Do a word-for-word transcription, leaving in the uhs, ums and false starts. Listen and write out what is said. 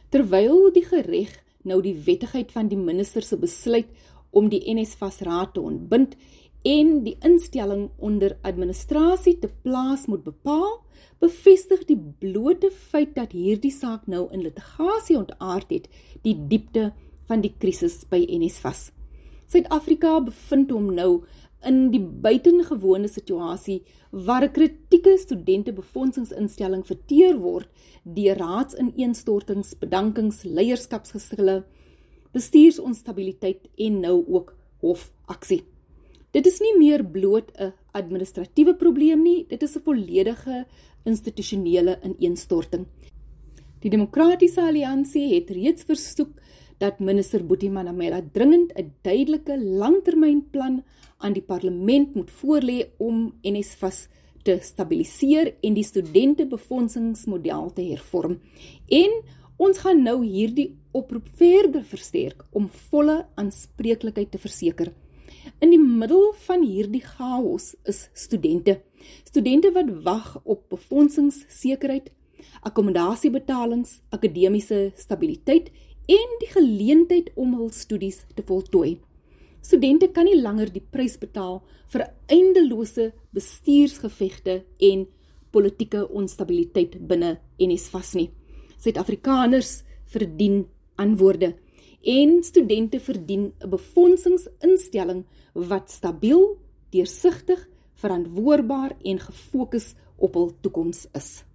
Terwyl die gereg nou die wettigheid van die minister se besluit om die N S F A S raad te ontbind en die instelling onder administrasie te plaas moet bepaal, bevestig die blote feit dat hierdie saak nou in litigasie ontaard het, die diepte van die krisis by N S F A S. Suid-Afrika bevind hom nou in die buitengewone situasie waar 'n kritieke studentebefondingsinstelling verteer word deur raadsineenstortings, bedankings, leierskapsgeskille, bestuursonstabiliteit en nou ook hofaksie. Dit is nie meer bloot 'n administratiewe probleem nie, dit is 'n volledige institusionele ineenstorting. Die Demokratiese Alliansie het reeds versoek dat minister Boetie Manamela dringend 'n duidelike langtermynplan aan die parlement moet voorlê om N S F A S te stabiliseer en die studentebefondsingsmodel te hervorm. En ons gaan nou hierdie oproep verder versterk om volle aanspreeklikheid te verseker. In die middel van hierdie chaos is studente. Studente wat wag op befondsingssekerheid, akkommodasiebetalings, akademiese stabiliteit en die geleentheid om hul studies te voltooi. Studente kan nie langer die prys betaal vir eindelose bestuursgevegte en politieke onstabiliteit binne N S F A S nie. Suid-Afrikaners verdien antwoorde en studente verdien 'n befondsingsinstelling wat stabiel, deursigtig, verantwoordbaar en gefokus op hul toekoms is.